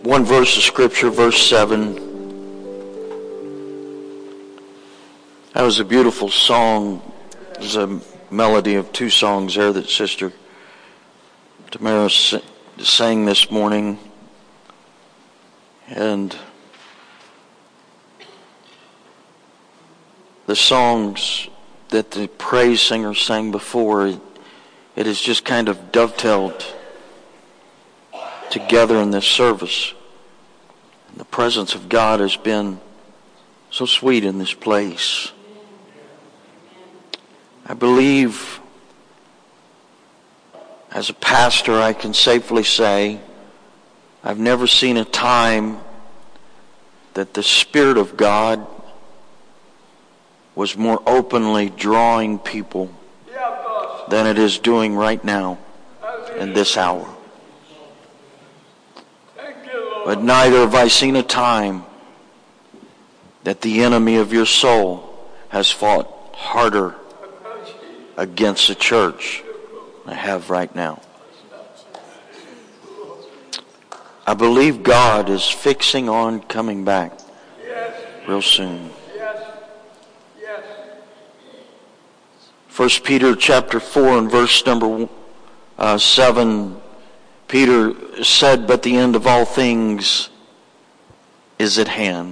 One verse of Scripture, verse 7. That was a beautiful song. There's a melody of two songs there that Sister Tamara sang this morning. And the songs that the praise singer sang before, it has just kind of dovetailed together in this service. And the presence of God has been so sweet in this place. I believe, as a pastor, I can safely say I've never seen a time that the Spirit of God was more openly drawing people than it is doing right now in this hour. But neither have I seen a time that the enemy of your soul has fought harder against the church than I have right now. I believe God is fixing on coming back real soon. 1 Peter chapter 4 and verse number 7, Peter said, "But the end of all things is at hand.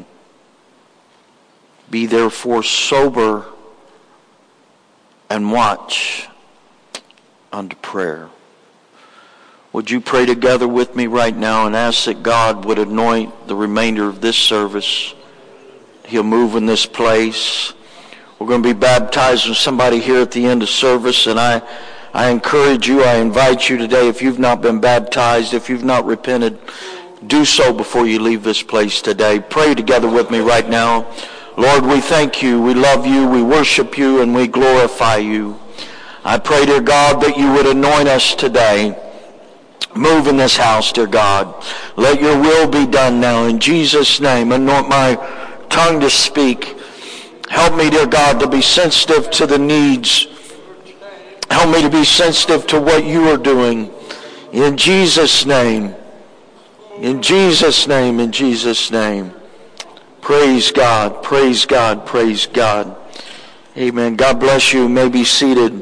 Be therefore sober and watch unto prayer." Would you pray together with me right now and ask that God would anoint the remainder of this service? He'll move in this place. We're going to be baptizing somebody here at the end of service, and I encourage you, I invite you today, if you've not been baptized, if you've not repented, do so before you leave this place today. Pray together with me right now. Lord, we thank you, we love you, we worship you, and we glorify you. I pray, dear God, that you would anoint us today. Move in this house, dear God. Let your will be done now. In Jesus' name, anoint my tongue to speak. Help me, dear God, to be sensitive to the needs. Help me to be sensitive to what you are doing. In Jesus' name. In Jesus' name. In Jesus' name. Praise God. Praise God. Praise God. Amen. God bless you. You may be seated.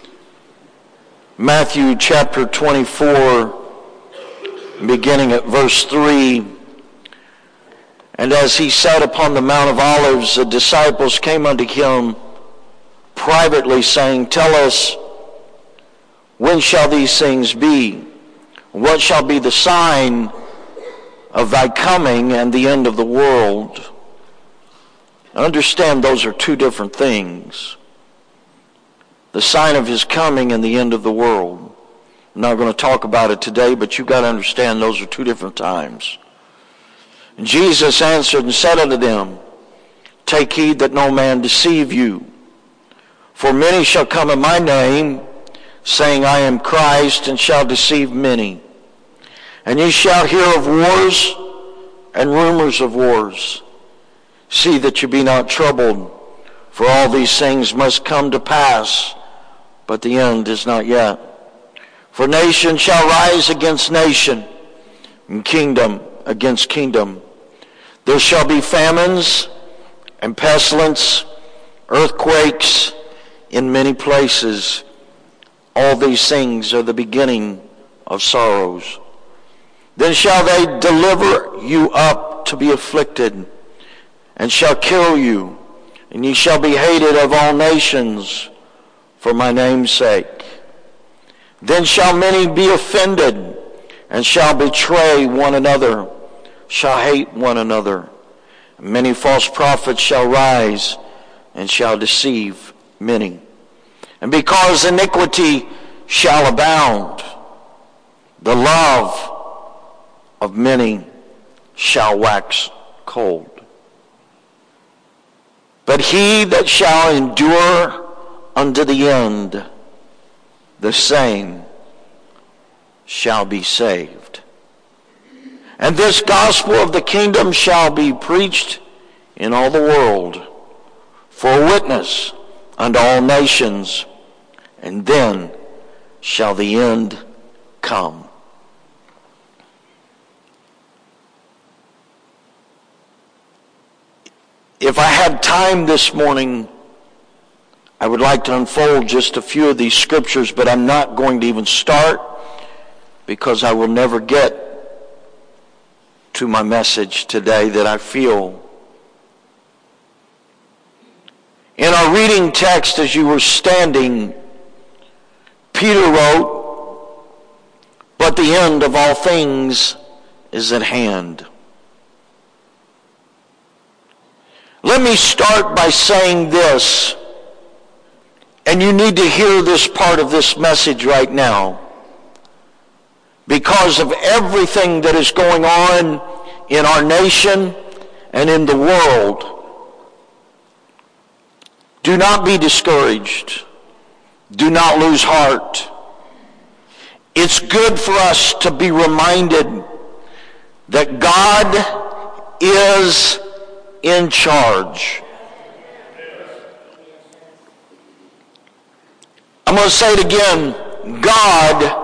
Matthew chapter 24, beginning at verse 3. "And as he sat upon the Mount of Olives, the disciples came unto him privately, saying, Tell us, when shall these things be? What shall be the sign of thy coming and the end of the world?" Understand, those are two different things. The sign of his coming and the end of the world. I'm not going to talk about it today, but you've got to understand those are two different times. And Jesus answered and said unto them, Take heed that no man deceive you. For many shall come in my name, saying, I am Christ, and shall deceive many. And ye shall hear of wars and rumors of wars. See that you be not troubled, for all these things must come to pass, but the end is not yet. For nation shall rise against nation, and kingdom against kingdom. There shall be famines and pestilence, earthquakes in many places. All these things are the beginning of sorrows. Then shall they deliver you up to be afflicted, and shall kill you, and ye shall be hated of all nations for my name's sake. Then shall many be offended, and shall betray one another, shall hate one another. And many false prophets shall rise, and shall deceive many. And because iniquity shall abound, the love of many shall wax cold. But he that shall endure unto the end, the same shall be saved. And this gospel of the kingdom shall be preached in all the world for a witness unto all nations, and then shall the end come. If I had time this morning, I would like to unfold just a few of these scriptures, but I'm not going to even start because I will never get to my message today that I feel. In our reading text, as you were standing, Peter wrote, "But the end of all things is at hand." Let me start by saying this, and you need to hear this part of this message right now. Because of everything that is going on in our nation and in the world, do not be discouraged. Do not lose heart. It's good for us to be reminded that God is in charge. I'm going to say it again. God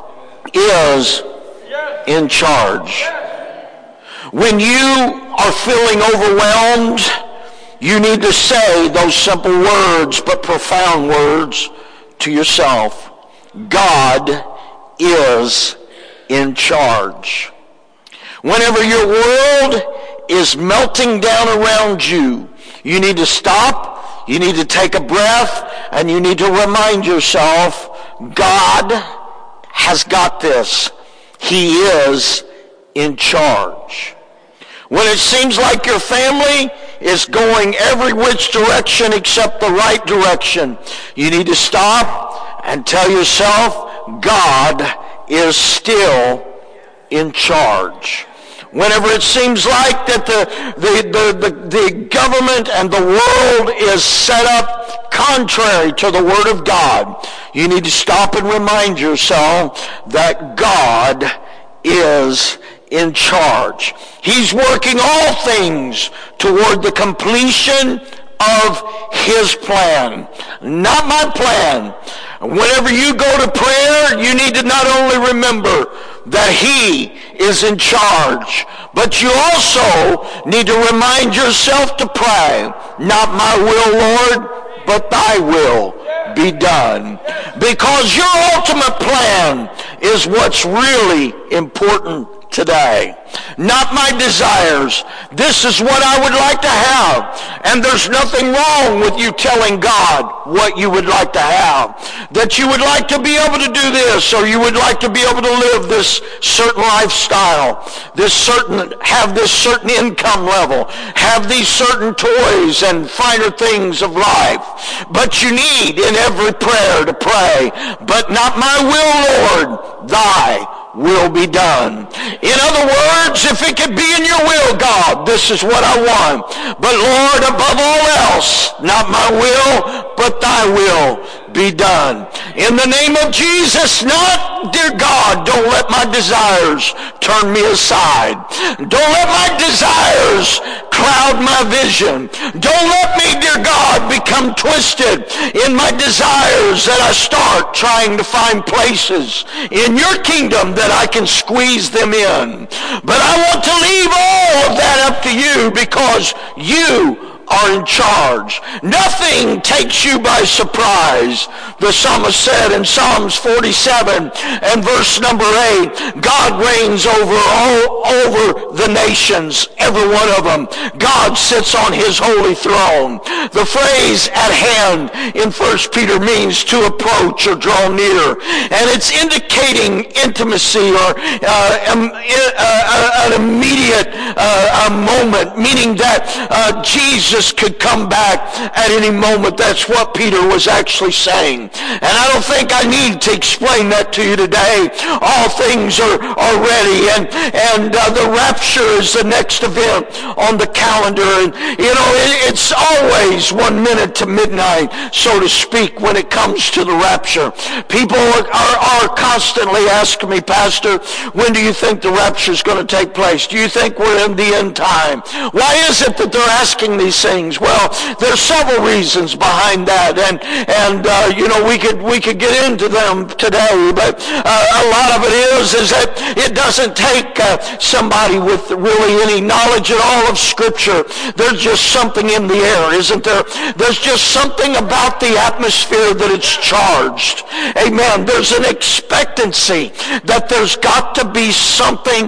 is in charge. When you are feeling overwhelmed, you need to say those simple words, but profound words to yourself. God is in charge. Whenever your world is melting down around you, you need to stop, you need to take a breath, and you need to remind yourself, God has got this. He is in charge. When it seems like your family is going every which direction except the right direction, you need to stop and tell yourself, God is still in charge. Whenever it seems like that the government and the world is set up contrary to the Word of God, you need to stop and remind yourself that God is in charge. He's working all things toward the completion of His plan, not my plan. Whenever you go to prayer, you need to not only remember that He is in charge, but you also need to remind yourself to pray, not my will, Lord, but thy will be done. Because your ultimate plan is what's really important today. Not my desires. This is what I would like to have. And there's nothing wrong with you telling God what you would like to have. That you would like to be able to do this, or you would like to be able to live this certain lifestyle, have this certain income level, have these certain toys and finer things of life. But you need in every prayer to pray, but not my will, Lord, thy will be done. In other words, if it could be in your will, God, this is what I want. But Lord, above all else, not my will, but thy will be done. In the name of Jesus, not, dear God, don't let my desires turn me aside. Don't let my desires cloud my vision. Don't let me, dear God, become twisted in my desires that I start trying to find places in your kingdom that I can squeeze them in. But I want to leave all of that up to you because you are in charge. Nothing takes you by surprise. The psalmist said in Psalms 47 and verse number 8, God reigns over the nations, every one of them. God sits on his holy throne. The phrase at hand in 1 Peter means to approach or draw near. And it's indicating intimacy or an immediate moment, meaning that Jesus could come back at any moment. That's what Peter was actually saying. And I don't think I need to explain that to you today. All things are ready, and the rapture is the next event on the calendar. And it's always 1 minute to midnight, so to speak, when it comes to the rapture. People are constantly asking me, Pastor, when do you think the rapture is going to take place? Do you think we're in the end time? Why is it that they're asking these things? things? Well, there's several reasons behind that, and we could get into them today, but a lot of it is that it doesn't take somebody with really any knowledge at all of Scripture. There's just something in the air, isn't there? There's just something about the atmosphere that it's charged. Amen. There's an expectancy that there's got to be something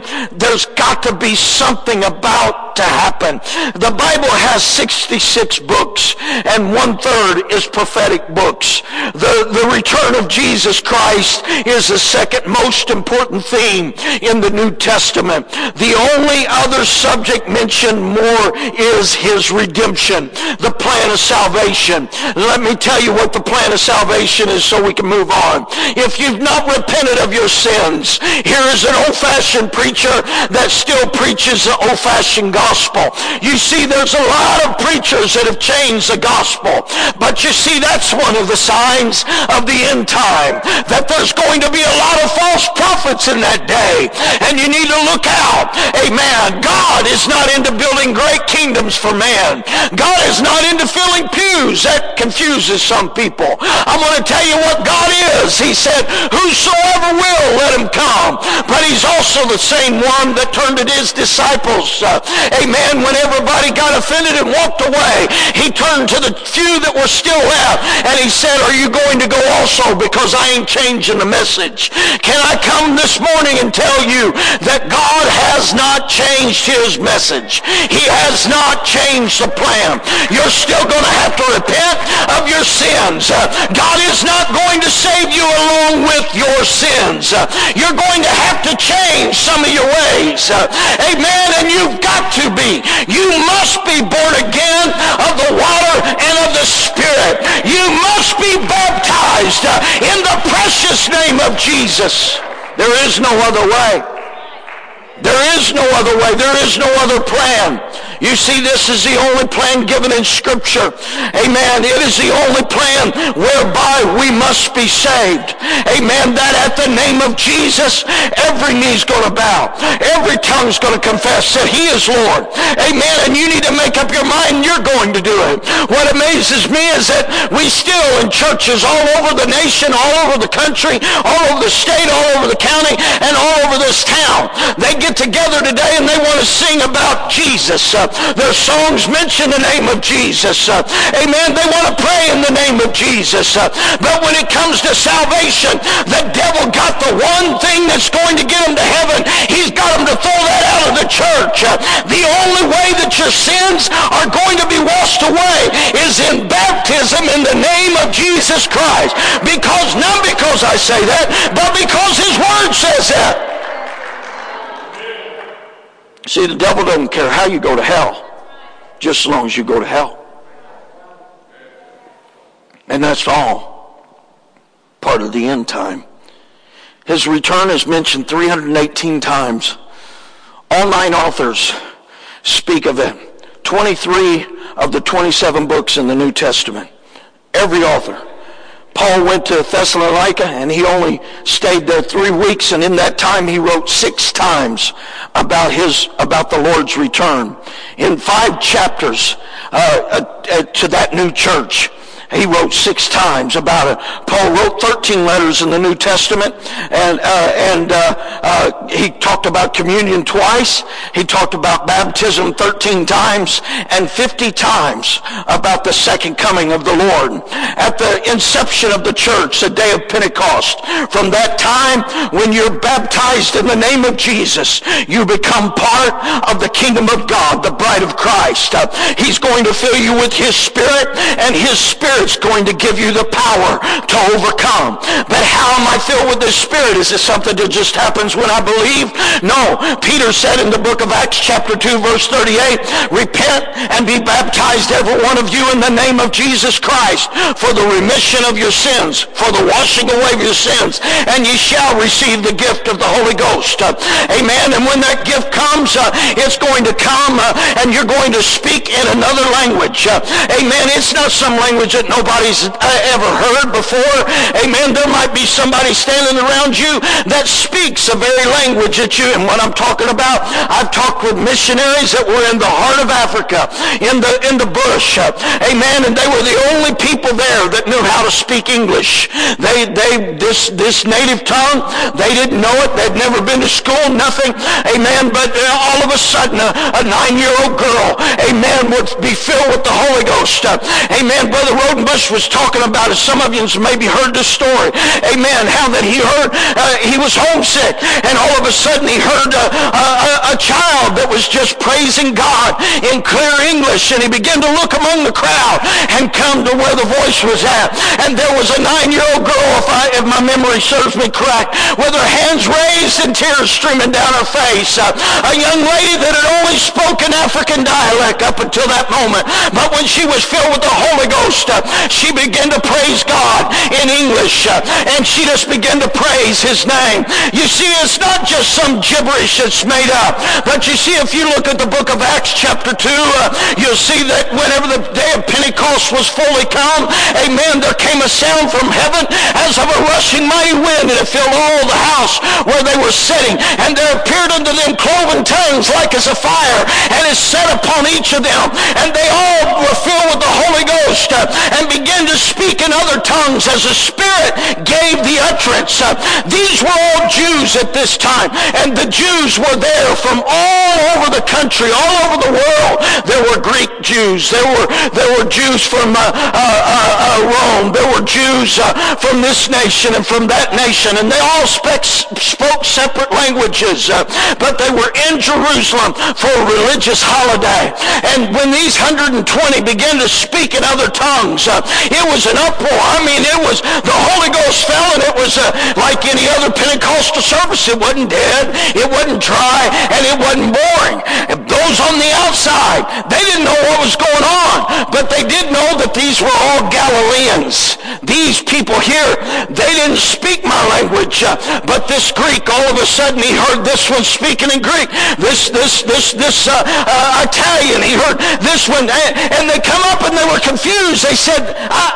about to happen. The Bible has 66 books, and 1/3 is prophetic books. The return of Jesus Christ is the second most important theme in the New Testament. The only other subject mentioned more is his redemption, the plan of salvation. Let me tell you what the plan of salvation is so we can move on. If you've not repented of your sins, here is an old-fashioned preacher that still preaches the old-fashioned gospel. You see, there's a lot of preachers that have changed the gospel, but you see, that's one of the signs of the end time, that there's going to be a lot of false prophets in that day, and you need to look out. Amen. God is not into building great kingdoms for man. God is not into filling pews. That confuses some people. I'm going to tell you what God is. He said, whosoever will, let him come. But he's also the same one that turned to his disciples. Amen. When everybody got offended and walked away, he turned to the few that were still left, and he said, are you going to go also? Because I ain't changing the message. Can I come this morning and tell you that God has not changed his message? He has not changed the plan. You're still going to have to repent of your sins. God is not going to save you along with your sins. You're going to have to change some of your ways. Amen. And you've got to be. You must be born again of the water and of the Spirit. You must be baptized in the precious name of Jesus. There is no other way. There is no other way. There is no other plan. You see, this is the only plan given in Scripture. Amen. It is the only plan whereby we must be saved. Amen. That at the name of Jesus, every knee's going to bow. Every tongue's going to confess that he is Lord. Amen. And you need to make up your mind you're going to do it. What amazes me is that we still in churches all over the nation, all over the country, all over the state, all over the county, and all over this town. They get together today and they want to sing about Jesus. Their songs mention the name of Jesus. Amen. They want to pray in the name of Jesus. But when it comes to salvation, the devil got the one thing that's going to get them to heaven. He's got them to throw that out of the church. The only way that your sins are going to be washed away is in baptism in the name of Jesus Christ. Not because I say that, but because his word says that. See, the devil doesn't care how you go to hell, just as long as you go to hell. And that's all part of the end time. His return is mentioned 318 times. All 9 authors speak of it. 23 of the 27 books in the New Testament. Every author. Paul went to Thessalonica and he only stayed there 3 weeks, and in that time he wrote 6 times about the Lord's return. In 5 chapters to that new church, he wrote 6 times about it. Paul wrote 13 letters in the New Testament, and he talked about communion twice. He talked about baptism 13 times, and 50 times about the second coming of the Lord. At the inception of the church, the day of Pentecost, from that time when you're baptized in the name of Jesus, you become part of the kingdom of God, the bride of Christ. He's going to fill you with his Spirit, and his Spirit's going to give you the power to overcome. But how am I filled with the Spirit? Is it something that just happens when I believe? No. Peter said in the book of Acts chapter 2 verse 38, repent and be baptized every one of you in the name of Jesus Christ for the remission of your sins, for the washing away of your sins, and ye shall receive the gift of the Holy Ghost. Amen. And when that gift comes, it's going to come and you're going to speak in another language. Amen. It's not some language that that nobody's ever heard before. Amen. There might be somebody standing around you that speaks a very language that you, and what I'm talking about, I've talked with missionaries that were in the heart of Africa, in the bush. Amen. And they were the only people there that knew how to speak English. This native tongue, they didn't know it. They'd never been to school, nothing. Amen. But all of a sudden, a 9-year-old girl, amen, would be filled with the Holy Ghost. Amen. Brother Rodenbush was talking about it. Some of you maybe heard this story. Amen. How that he heard, he was homesick, and all of a sudden he heard a child that was just praising God in clear English, and he began to look among the crowd and come to where the voice was at. And there was a 9-year-old girl, if my memory serves me correct, with her hands raised and tears streaming down her face. A young lady that had only spoken African dialect up until that moment. But when she was filled with the Holy Ghost, she began to praise God in English, and she just began to praise his name. You see, it's not just some gibberish that's made up, but you see, if you look at the book of Acts chapter 2, you'll see that whenever the day of Pentecost was fully come, amen, there came a sound from heaven as of a rushing mighty wind, and it filled all the house where they were sitting. And there appeared unto them cloven tongues like as a fire, and it set upon each of them. And they all were filled with the Holy Ghost and began to speak in other tongues as the Spirit gave the utterance. These were all Jews at this time, and the Jews were there from all over the country, all over the world. There were Greek Jews. There were Jews from Rome. There were Jews from this nation and from that nation, and they all spoke separate languages, but they were in Jerusalem for a religious holiday. And when these 120 began to speak in other tongues, it was an uproar. I mean, the Holy Ghost fell, and it was like any other Pentecostal service. It wasn't dead, it wasn't dry, and it wasn't boring. Those on the outside, they didn't know what was going on, but they did know that these were all Galileans. These people here, they didn't speak my language, but this Greek, all of a sudden he heard this one speaking in Greek, this Italian, he heard this one, and they come up and they were confused. They said,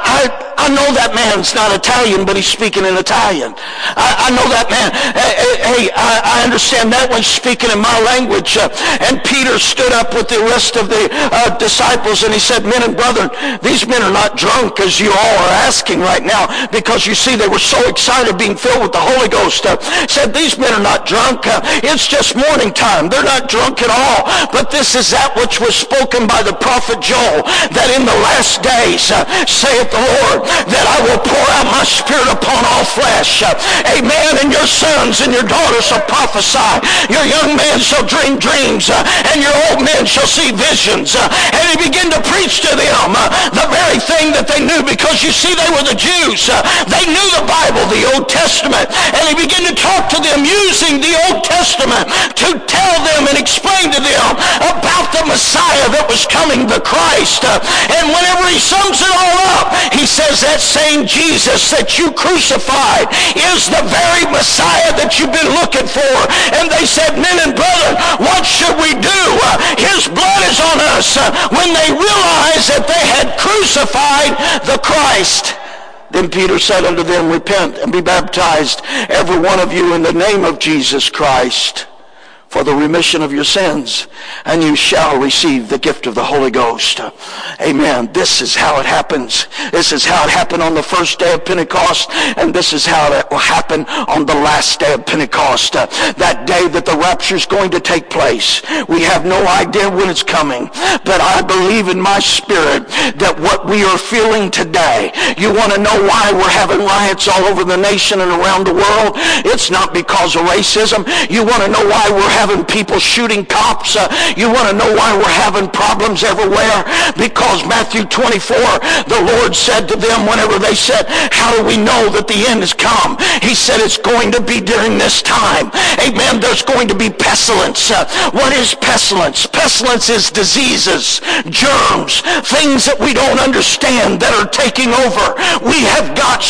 I know that man's not Italian, but he's speaking in Italian. I know that man. Hey, I understand that one's speaking in my language. And Peter stood up with the rest of the disciples, and he said, men and brethren, these men are not drunk as you all are asking right now, because you see they were so excited being filled with the Holy Ghost. Said, these men are not drunk. It's just morning time. They're not drunk at all. But this is that which was spoken by the prophet Joel, that in the last days, saith the Lord, that I will pour out my Spirit upon all flesh. Amen. And your sons and your daughters shall prophesy. Your young men shall dream dreams, and your old men shall see visions. And he began to preach to them the very thing that they knew, because you see, they were the Jews. They knew the Bible, the Old Testament. And he began to talk to them using the Old Testament to tell them and explain to them about the Messiah that was coming, the Christ. And whenever he sums it all up, he says that same Jesus that you crucified is the very Messiah that you've been looking for. And they said, men and brethren, what should we do? His blood is on us. When they realized that they had crucified the Christ. Then Peter said unto them, repent and be baptized, every one of you, in the name of Jesus Christ, for the remission of your sins, and you shall receive the gift of the Holy Ghost. Amen. This is how it happens. This is how it happened on the first day of Pentecost, and this is how it will happen on the last day of Pentecost. That day that the rapture is going to take place. We have no idea when it's coming, but I believe in my spirit that what we are feeling today, you want to know why we're having riots all over the nation and around the world? It's not because of racism. You want to know why we're having people shooting cops? You want to know why we're having problems everywhere? Because Matthew 24, the Lord said to them whenever they said, how do we know that the end has come? He said, it's going to be during this time. Amen. There's going to be pestilence. What is pestilence? Pestilence is diseases, germs, things that we don't understand that are taking over. We have got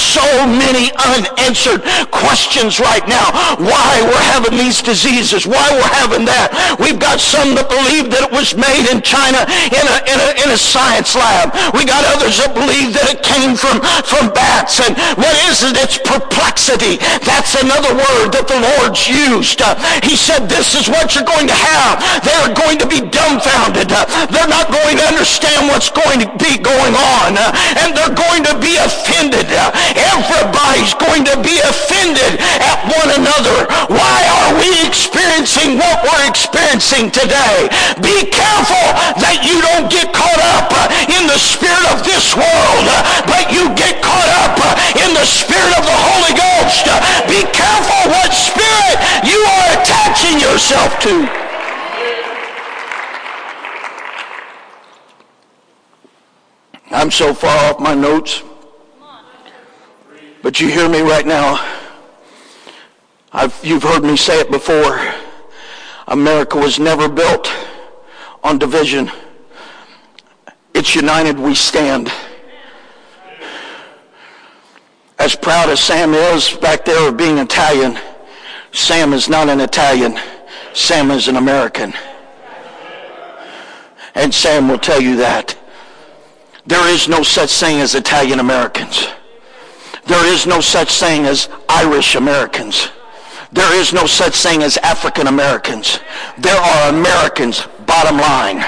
so many unanswered questions right now. Why we're having these diseases, why we're having that. We've got some that believe that it was made in China in a science lab. We got others that believe that it came from bats. And what is it? It's perplexity. That's another word that the Lord's used. He said, this is what you're going to have. They're going to be dumbfounded. They're not going to understand what's going to be going on. And they're going to be offended. Everybody's going to be offended at one another. Why are we experiencing what we're experiencing today? Be careful that you don't get caught up in the spirit of this world, but you get caught up in the spirit of the Holy Ghost. Be careful what spirit you are attaching yourself to. I'm so far off my notes, but you hear me right now. You've heard me say it before. America was never built on division. It's united we stand. As proud as Sam is back there of being Italian, Sam is not an Italian. Sam is an American. And Sam will tell you that. There is no such thing as Italian Americans. There is no such thing as Irish Americans. There is no such thing as African Americans. There are Americans, bottom line.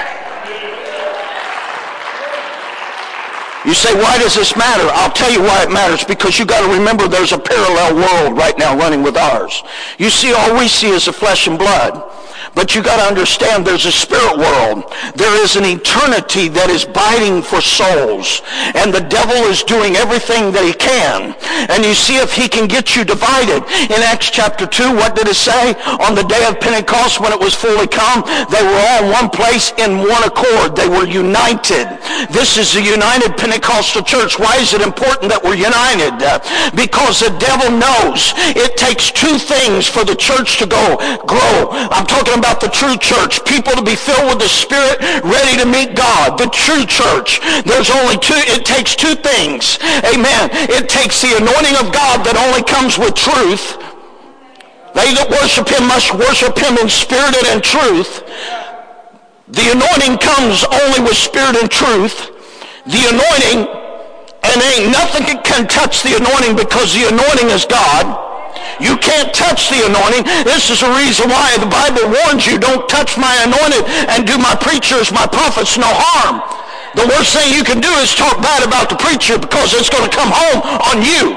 You say, why does this matter? I'll tell you why it matters. Because you got to remember there's a parallel world right now running with ours. You see, all we see is the flesh and blood. But you got to understand there's a spirit world. There is an eternity that is biting for souls. And the devil is doing everything that he can. And you see if he can get you divided. In Acts chapter 2, what did it say? On the day of Pentecost, when it was fully come, they were all in one place in one accord. They were united. This is the united Pentecostal church. Why is it important that we're united? Because the devil knows it takes two things for the church to grow. I'm talking about the true church, people to be filled with the Spirit, ready to meet God. The true church, there's only two, it takes two things. Amen. It takes the anointing of God that only comes with truth. They that worship him must worship him in spirit and in truth. The anointing comes only with spirit and truth. The anointing, and ain't nothing can touch the anointing because the anointing is God. You can't touch the anointing. This is the reason why the Bible warns you, don't touch my anointed and do my preachers, my prophets no harm. The worst thing you can do is talk bad about the preacher because it's going to come home on you.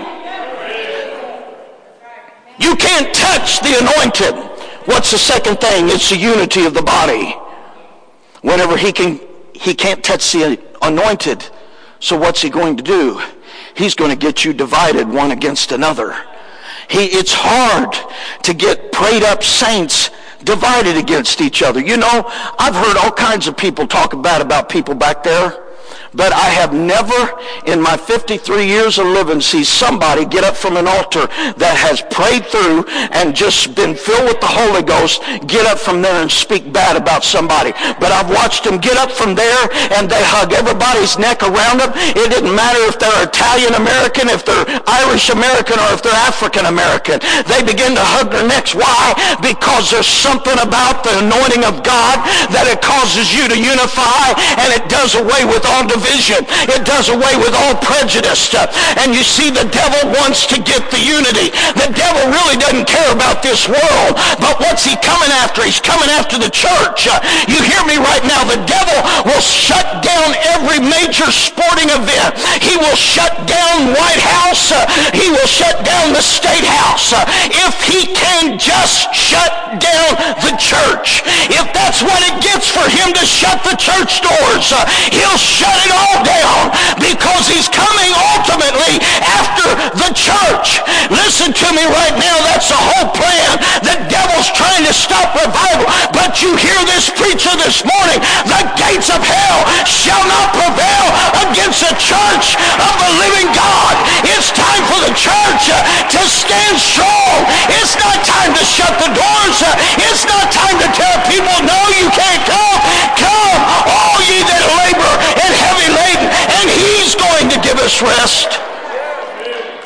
You can't touch the anointed. What's the second thing? It's the unity of the body. Whenever he can't touch the anointed. So what's he going to do? He's going to get you divided one against another. It's hard to get prayed up saints divided against each other. You know, I've heard all kinds of people talk bad about people back there. But I have never in my 53 years of living seen somebody get up from an altar that has prayed through and just been filled with the Holy Ghost, get up from there and speak bad about somebody. But I've watched them get up from there and they hug everybody's neck around them. It didn't matter if they're Italian American, if they're Irish American, or if they're African American. They begin to hug their necks. Why? Because there's something about the anointing of God that it causes you to unify, and it does away with all division. It does away with all prejudice. And you see, the devil wants to get the unity. The devil really doesn't care about this world. But what's he coming after? He's coming after the church. You hear me right now? The devil will shut down every major sporting event. He will shut down White House. He will shut down the State House. If he can just shut down the church. If that's what it gets for him to shut the church doors, he'll shut it all down, because he's coming ultimately after the church. Listen to me right now. That's the whole plan. The devil's trying to stop revival. But you hear this preacher this morning, the gates of hell shall not prevail against the church of the living God. It's time for the church to stand strong. It's not time to shut the doors. It's not time to tell people, no, you can't come. Come, all ye that labor and heavy laden, and he's going to give us rest.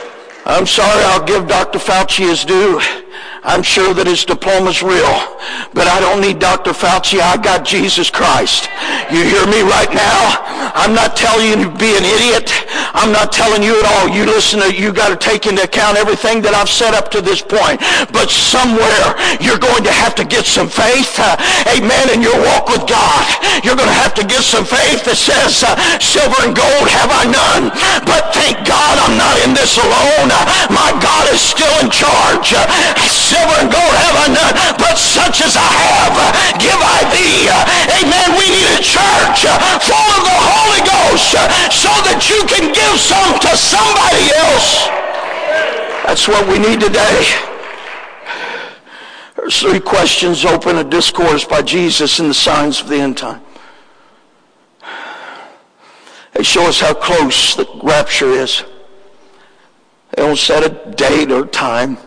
I'm sorry, I'll give Dr. Fauci his due. I'm sure that his diploma's real, but I don't need Dr. Fauci. I got Jesus Christ. You hear me right now? I'm not telling you to be an idiot. I'm not telling you at all. You got to take into account everything that I've said up to this point. But somewhere you're going to have to get some faith, amen, in your walk with God. You're going to have to get some faith that says, silver and gold have I none, but thank God I'm not in this alone. My God is still in charge. Silver and gold have I none, but such as I have, give I thee. Amen. We need a church full of the Holy Ghost so that you can give some to somebody else. That's what we need today. There's 3 questions open a discourse by Jesus in the signs of the end time. They show us how close the rapture is. They don't set a date or time.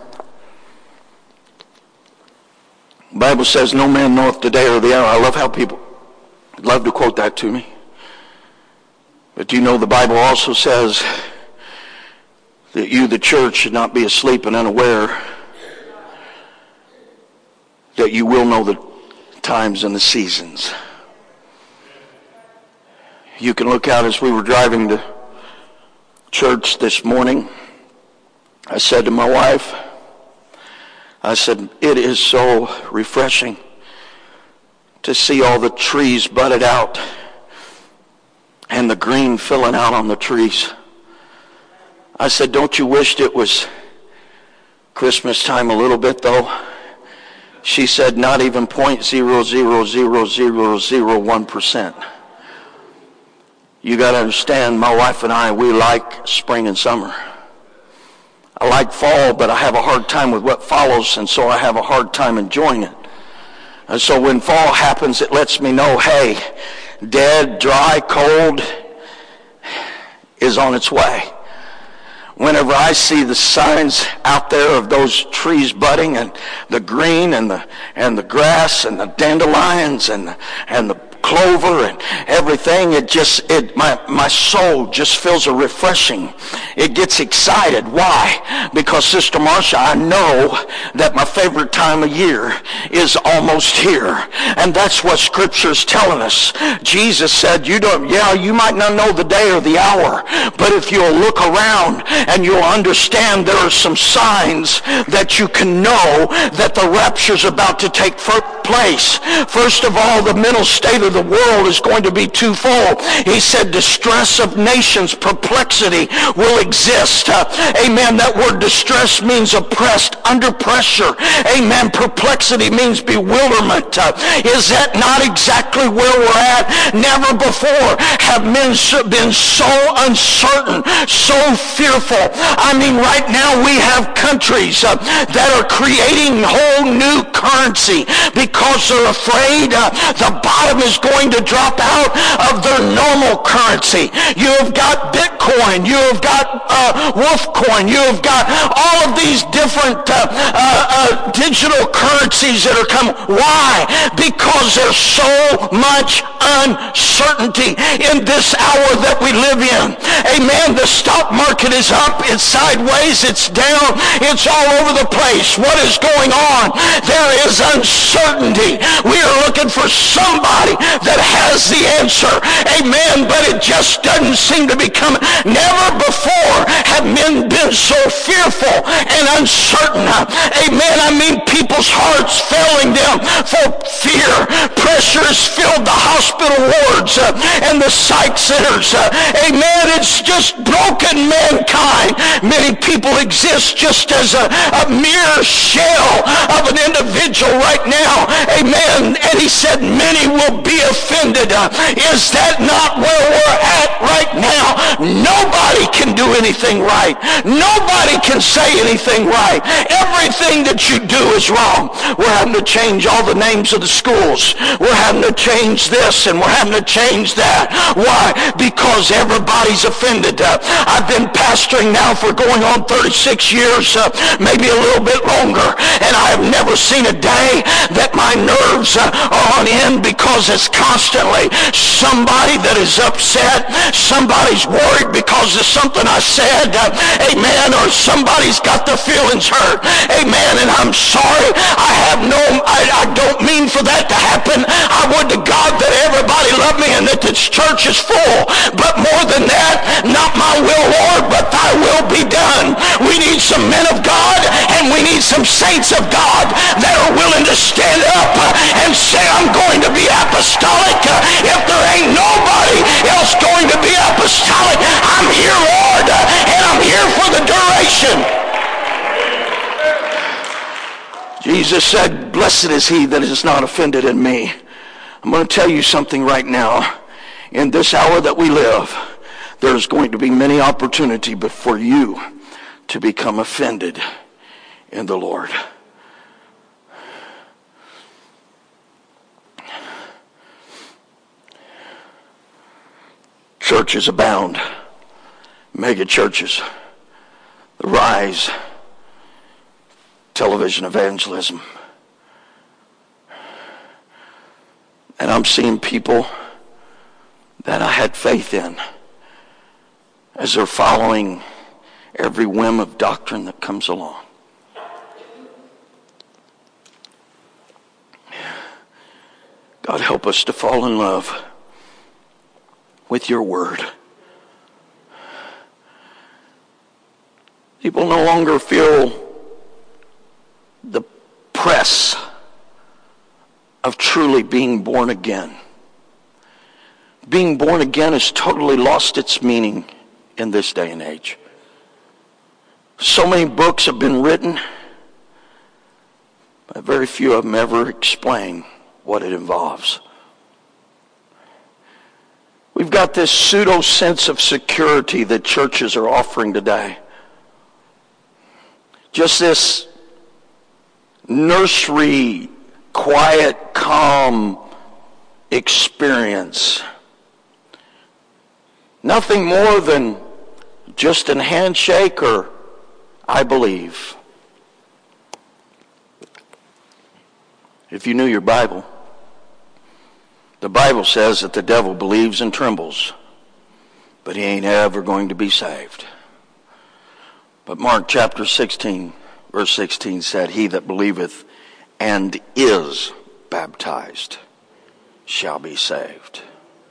The Bible says, no man knoweth the day or the hour. I love how people love to quote that to me. But do you know the Bible also says that you, the church, should not be asleep and unaware that you will know the times and the seasons. You can look out as we were driving to church this morning. I said to my wife, I said, it is so refreshing to see all the trees budded out and the green filling out on the trees. I said, don't you wish it was Christmas time a little bit though? She said, not even 0.0000001%. You got to understand, my wife and I, we like spring and summer. I like fall, but I have a hard time with what follows, and so I have a hard time enjoying it. And so when fall happens, it lets me know, hey, dead, dry, cold is on its way. Whenever I see the signs out there of those trees budding and the green and the grass and the dandelions and the clover and everything, my soul just feels a refreshing. It gets excited. Why? Because, Sister Marcia, I know that my favorite time of year is almost here. And that's what Scripture is telling us. Jesus said, you might not know the day or the hour, but if you'll look around and you'll understand there are some signs that you can know that the rapture's about to take place. First of all, the mental state of the world is going to be twofold. He said distress of nations, perplexity will exist. Amen. That word distress means oppressed, under pressure. Amen. Perplexity means bewilderment. Is that not exactly where we're at? Never before have men been so uncertain, so fearful. I mean, right now we have countries that are creating whole new currency because they're afraid the bottom is going to drop out of their normal currency. You have got Bitcoin, you have got Wolfcoin, you have got all of these different digital currencies that are coming. Why? Because there's so much uncertainty in this hour that we live in. Amen. The stock market is up, it's sideways, it's down, it's all over the place. What is going on? There is uncertainty. We are looking for somebody that has the answer. Amen. But it just doesn't seem to be coming. Never before have men been so fearful and uncertain. Amen. I mean, people's hearts failing them for fear. Pressure has filled the hospital wards and the psych centers. Amen. It's just broken mankind. Many people exist just as a mere shell of an individual right now. Amen. And he said many will be offended. Is that not where we're at right now? Nobody can do anything right. Nobody can say anything right. Everything that you do is wrong. We're having to change all the names of the schools. We're having to change this and we're having to change that. Why? Because everybody's offended. I've been pastoring now for going on 36 years, maybe a little bit longer, and I have never seen a day that my nerves are on end because as constantly somebody that is upset, somebody's worried because of something I said, amen, or somebody's got their feelings hurt, amen, and I'm sorry. I don't mean for that to happen. I would to God that everybody loved me and that this church is full, but more than that, not my will, Lord, but thy will be done. We need some men of God and we need some saints of God that are willing to stand up and say, I'm going to be apostolic. If there ain't nobody else going to be apostolic, I'm here, Lord, and I'm here for the duration. Jesus said, blessed is he that is not offended in me. I'm going to tell you something right now. In this hour that we live, there's going to be many opportunities for you to become offended in the Lord. Churches abound. Mega churches. The rise. Television evangelism. And I'm seeing people that I had faith in as they're following every whim of doctrine that comes along. God, help us to fall in love with your word. People no longer feel the press of truly being born again. Being born again has totally lost its meaning in this day and age. So many books have been written, but very few of them ever explain what it involves. We've got this pseudo sense of security that churches are offering today. Just this nursery, quiet, calm experience. Nothing more than just a handshake or I believe. If you knew your Bible, the Bible says that the devil believes and trembles, but he ain't ever going to be saved. But Mark chapter 16, verse 16 said, he that believeth and is baptized shall be saved.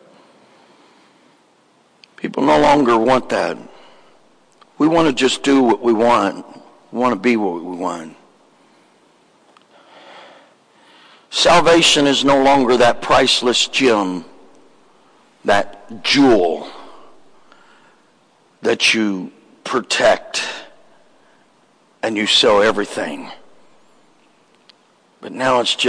People no longer want that. We want to just do what we want. We want to be what we want. Salvation is no longer that priceless gem, that jewel that you protect and you sell everything. But now it's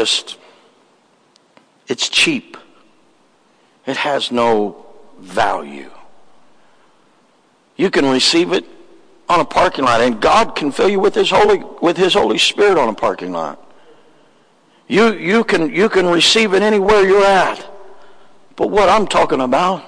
cheap. It has no value. You can receive it on a parking lot, and God can fill you with His Holy Spirit on a parking lot. You can receive it anywhere you're at. But what I'm talking about,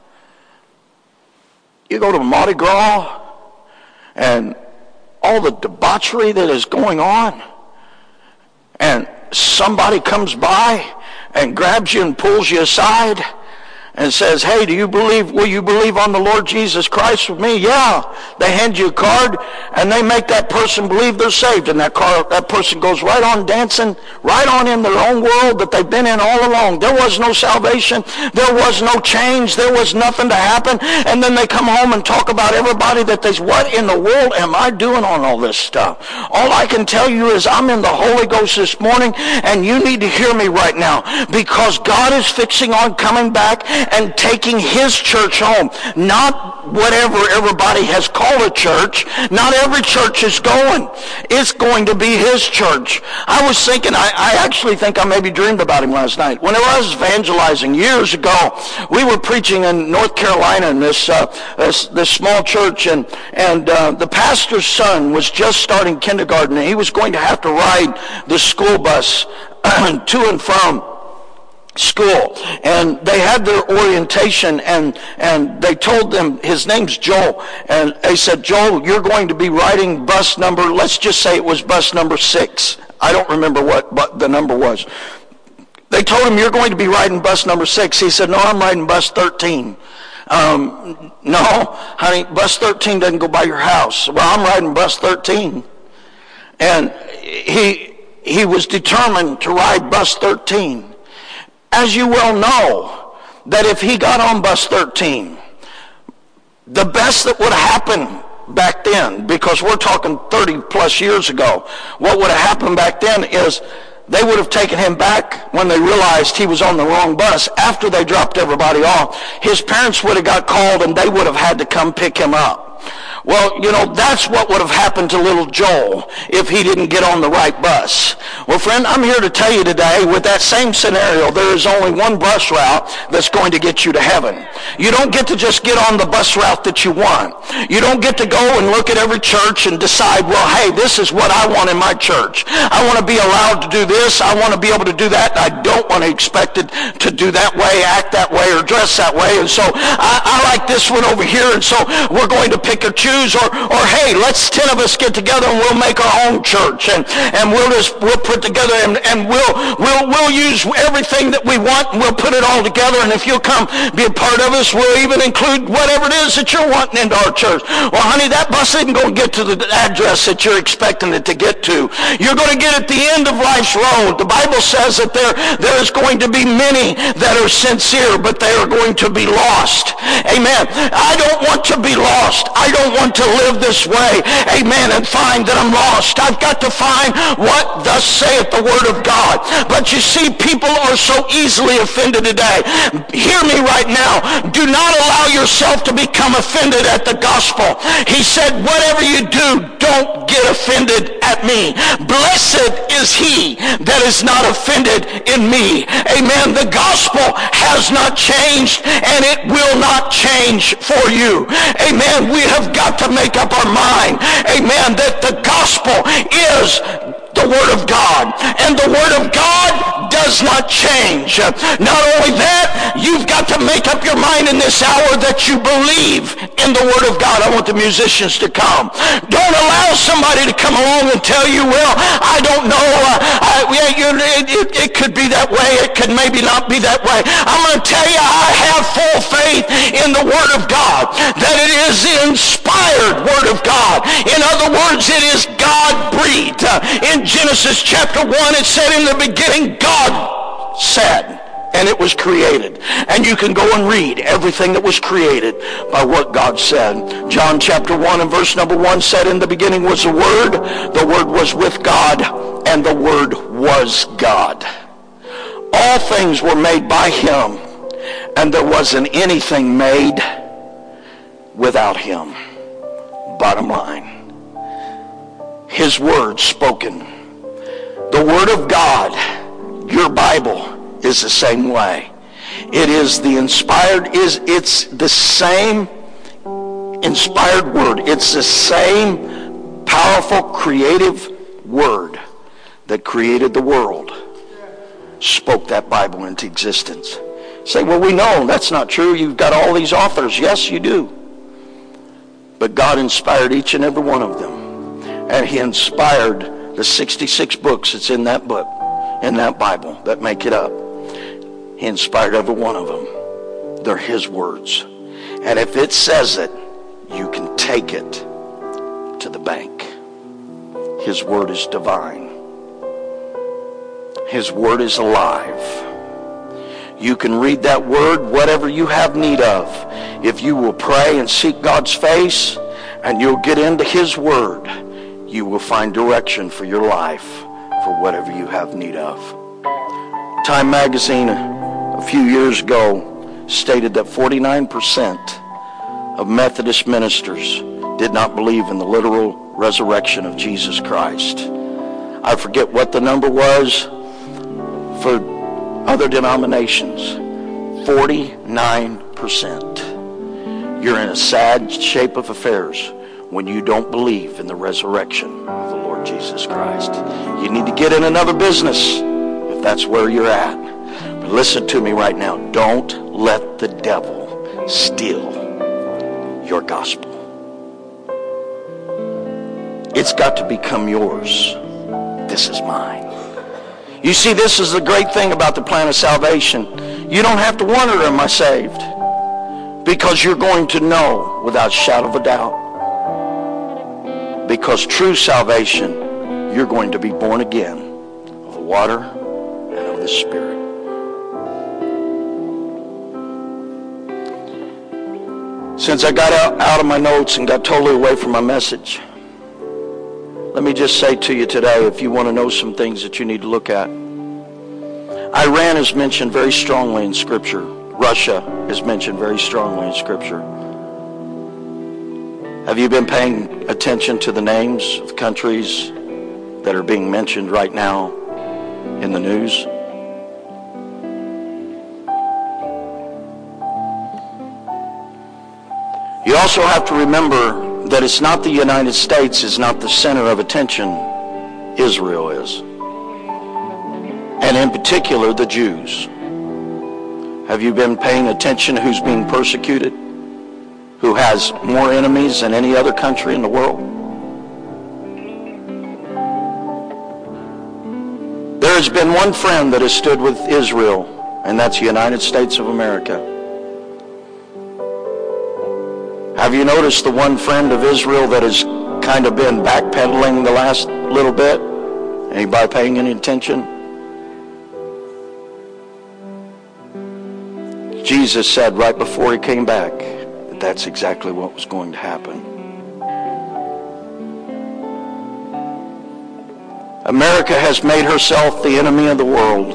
you go to Mardi Gras and all the debauchery that is going on, and somebody comes by and grabs you and pulls you aside and says, hey, will you believe on the Lord Jesus Christ with me? Yeah. They hand you a card and they make that person believe they're saved. And that person goes right on dancing, right on in their own world that they've been in all along. There was no salvation. There was no change. There was nothing to happen. And then they come home and talk about everybody what in the world am I doing on all this stuff? All I can tell you is I'm in the Holy Ghost this morning, and you need to hear me right now, because God is fixing on coming back and taking His church home. Not whatever everybody has called a church. Not every church is going. It's going to be His church. I was thinking, I actually think I maybe dreamed about Him last night. Whenever I was evangelizing years ago, we were preaching in North Carolina in this small church, and the pastor's son was just starting kindergarten, and he was going to have to ride the school bus to and from school. And they had their orientation, and they told them, his name's Joel, and they said, Joel, you're going to be riding bus number, let's just say it was bus number 6. I don't remember what the number was. They told him, you're going to be riding bus number 6. He said, no, I'm riding bus 13. No, honey, bus 13 doesn't go by your house. Well, I'm riding bus 13. And he was determined to ride bus 13. As you well know, that if he got on bus 13, the best that would happen back then, because we're talking 30 plus years ago, what would have happened back then is they would have taken him back when they realized he was on the wrong bus. After they dropped everybody off, his parents would have got called and they would have had to come pick him up. Well, that's what would have happened to little Joel if he didn't get on the right bus. Well, friend, I'm here to tell you today, with that same scenario, there is only one bus route that's going to get you to heaven. You don't get to just get on the bus route that you want. You don't get to go and look at every church and decide, well, hey, this is what I want in my church. I want to be allowed to do this. I want to be able to do that. I don't want to expect it to do that way, act that way, or dress that way. And so I like this one over here, and so we're going to pick or choose. Or hey, let's 10 of us get together and we'll make our own church, and we'll put together and we'll use everything that we want and we'll put it all together, and if you'll come be a part of us, we'll even include whatever it is that you're wanting into our church. Well, honey, that bus isn't going to get to the address that you're expecting it to get to. You're going to get at the end of life's road. The Bible says that there is going to be many that are sincere, but they are going to be lost. Amen. I don't want to be lost. I don't want to live this way, amen, and find that I'm lost. I've got to find what thus saith the word of God. But you see, people are so easily offended today. Hear me right now. Do not allow yourself to become offended at the gospel. He said, whatever you do, don't get offended at me. Blessed is he that is not offended in me. Amen. The gospel has not changed, and it will not change for you. Amen. We have got to make up our mind, amen, that the gospel is the Word of God, and the Word of God does not change. Not only that, you've got to make up your mind in this hour that you believe in the Word of God. I want the musicians to come. Don't allow somebody to come along and tell you, well, I don't know, it could be that way, it could maybe not be that way. I'm going to tell you, I have full faith in the Word of God, that it is the inspired Word of God. In other words, it is God-breathed. In Genesis chapter 1, it said, in the beginning, God said, and it was created. And you can go and read everything that was created by what God said. John chapter 1 and verse number 1 said, in the beginning was the Word was with God, and the Word was God. All things were made by him, and there wasn't anything made without him. Bottom line, his word spoken. The Word of God, your Bible, is the same way. It is the inspired, it's the same inspired word. It's the same powerful, creative word that created the world. Spoke that Bible into existence. Say, well, we know that's not true. You've got all these authors. Yes, you do. But God inspired each and every one of them. And he inspired the 66 books that's in that book, in that Bible, that make it up. He inspired every one of them. They're his words. And if it says it, you can take it to the bank. His word is divine. His word is alive. You can read that word, whatever you have need of. If you will pray and seek God's face, and you'll get into his word, you will find direction for your life, for whatever you have need of. Time magazine a few years ago stated that 49% of Methodist ministers did not believe in the literal resurrection of Jesus Christ. I forget what the number was for other denominations. 49%. You're in a sad shape of affairs when you don't believe in the resurrection of the Lord Jesus Christ. You need to get in another business if that's where you're at. But listen to me right now. Don't let the devil steal your gospel. It's got to become yours. This is mine. You see, this is the great thing about the plan of salvation. You don't have to wonder, am I saved? Because you're going to know without a shadow of a doubt. Because true salvation, you're going to be born again of the water and of the Spirit. Since I got out of my notes and got totally away from my message, let me just say to you today, if you want to know some things that you need to look at. Iran is mentioned very strongly in Scripture. Russia is mentioned very strongly in Scripture. Have you been paying attention to the names of countries that are being mentioned right now in the news? You also have to remember that it's not the United States is not the center of attention. Israel is. And in particular, the Jews. Have you been paying attention who's being persecuted? Who has more enemies than any other country in the world? There has been one friend that has stood with Israel, and that's the United States of America. Have you noticed the one friend of Israel that has kind of been backpedaling the last little bit? Anybody paying any attention? Jesus said right before he came back that that's exactly what was going to happen. America has made herself the enemy of the world.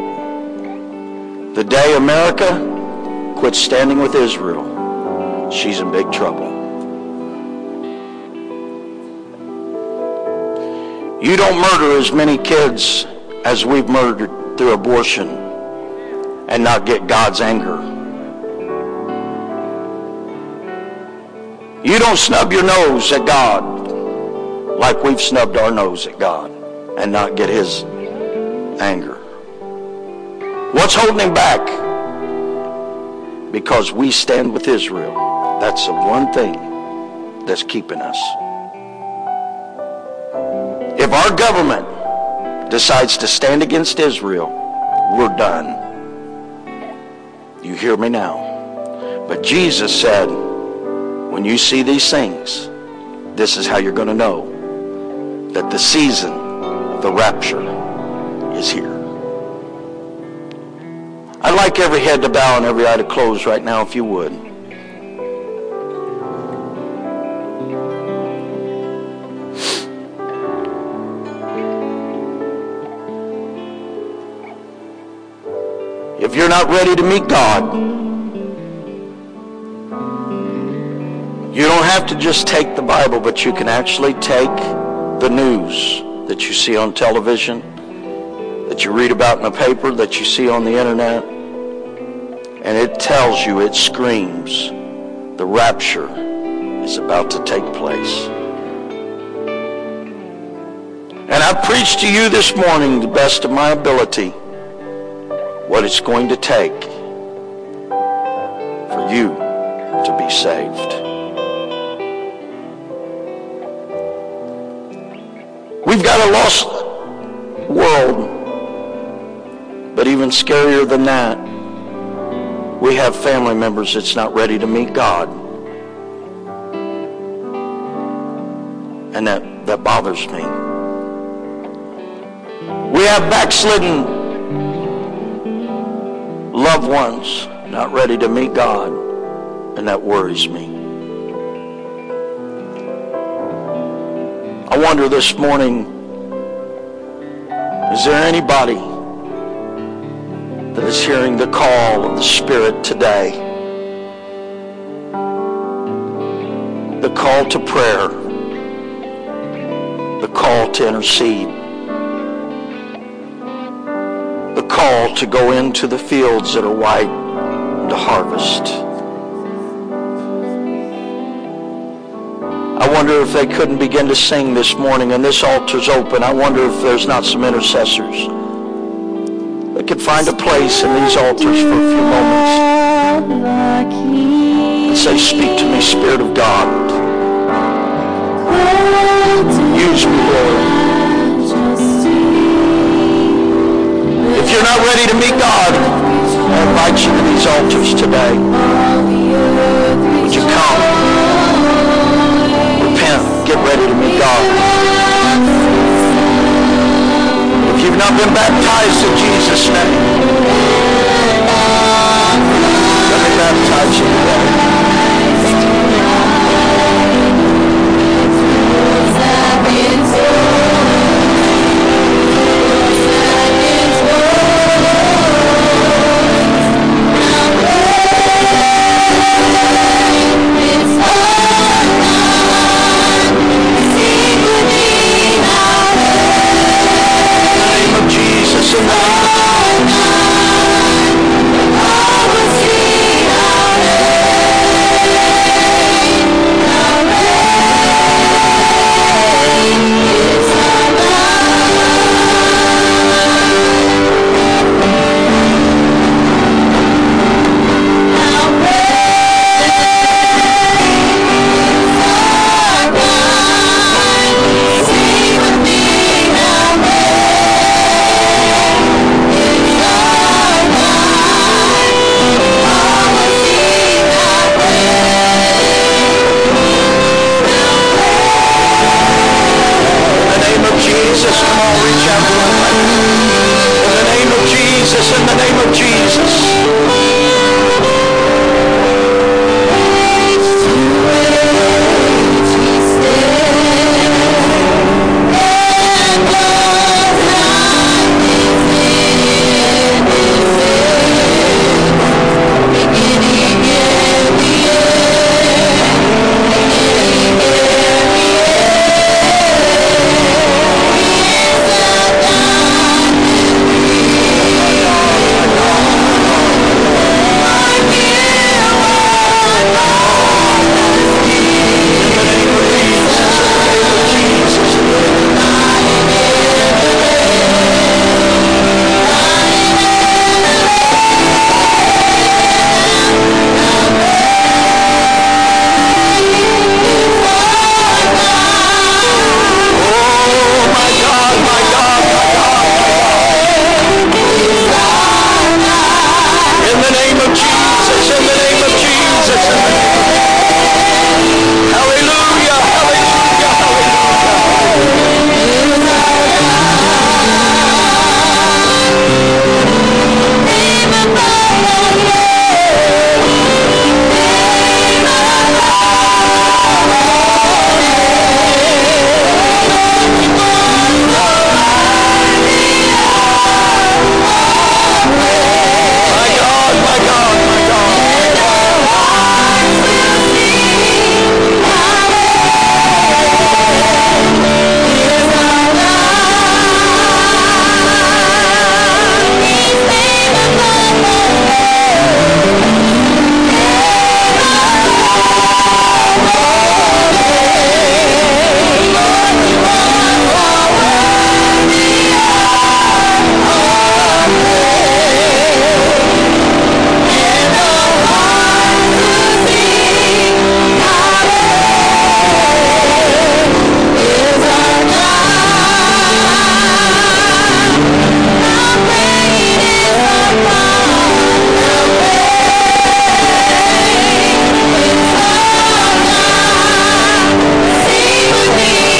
The day America quits standing with Israel, she's in big trouble. You don't murder as many kids as we've murdered through abortion and not get God's anger. You don't snub your nose at God like we've snubbed our nose at God and not get his anger. What's holding him back? Because we stand with Israel. That's the one thing that's keeping us. If our government decides to stand against Israel, we're done. You hear me now? But Jesus said, when you see these things, this is how you're going to know that the season of the rapture is here. I'd like every head to bow and every eye to close right now, if you would. If you're not ready to meet God, you don't have to just take the Bible, but you can actually take the news that you see on television, that you read about in the paper, that you see on the internet, and it tells you, it screams, the rapture is about to take place. And I preach to you this morning, the best of my ability, what it's going to take for you to be saved. We've got a lost world, but even scarier than that, we have family members that's not ready to meet God. And that bothers me. We have backslidden loved ones not ready to meet God, and that worries me. I wonder this morning, is there anybody that is hearing the call of the Spirit today? The call to prayer, the call to intercede, the call to go into the fields that are white to harvest. I wonder if they couldn't begin to sing this morning, and this altar's open. I wonder if there's not some intercessors that could find a place in these altars for a few moments and say, speak to me, Spirit of God. Use me, Lord. not ready to meet God, I invite you to these altars today. Would you come? Repent. Get ready to meet God. If you've not been baptized in Jesus' name, let me baptize you today.